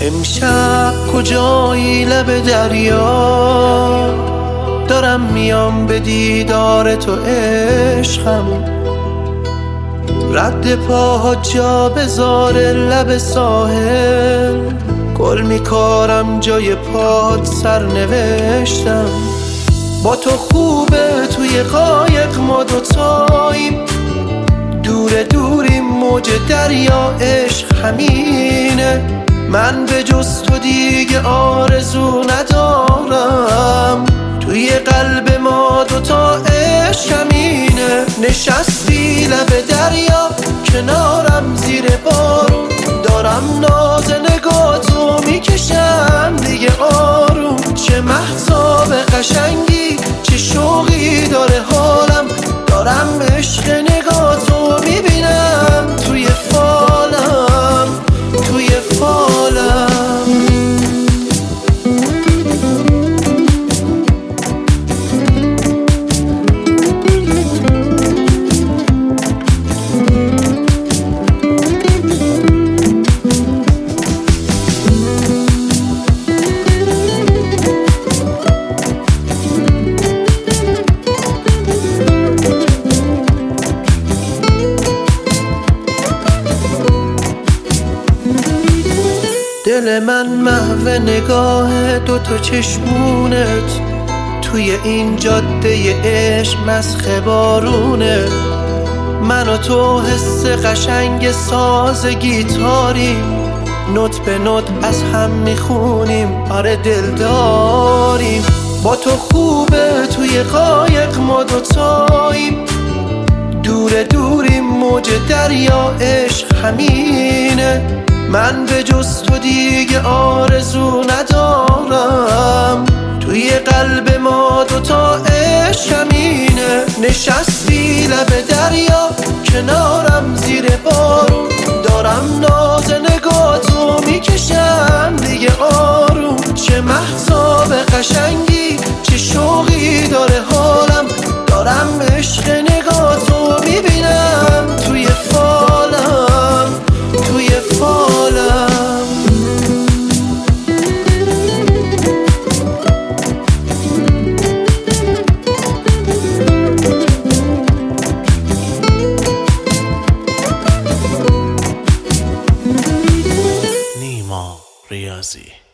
امشب کجایی لب دریا، دارم میام به دیدار تو عشقم. رد پاها جا بذار لب ساحل، گل میکارم جای پات سرنوشتم. با تو خوبه توی قایق ما دوتاییم، دور دوریم موج دریا عشق همینه. من به جز تو دیگه آرزو ندارم، توی قلب ما دوتا عشق همینه. نشستی لب دریا کنارم زیر بارون، دارم ناز نگاتو میکشم دیگه آروم. چه مهتاب قشنگی، چه شوقی داره حالم، دارم عشق نگاتو میبینم توی فالم، توی فالم. دل من محو نگاه دوتا چشمونت، توی این جاده عشق مسخ بارونه. من و تو حس قشنگ ساز گیتاریم، نوت به نوت از هم میخونیم، آره دل داریم. با تو خوبه توی قایق ما دوتاییم، دور دوریم موج دریا عشق همینه. من به جز تو دیگه آرزو ندارم، توی قلب ما دوتا عشق همینه. نشستی لب دریا کنارم زیر بارون، دارم ناز نگاتو میکشم دیگه آروم. چه مهتاب قشنگی، چه شوقی داره حالم، دارم عشق نگاتو میبینم توی فالم، توی فالم. نیما ریاضی.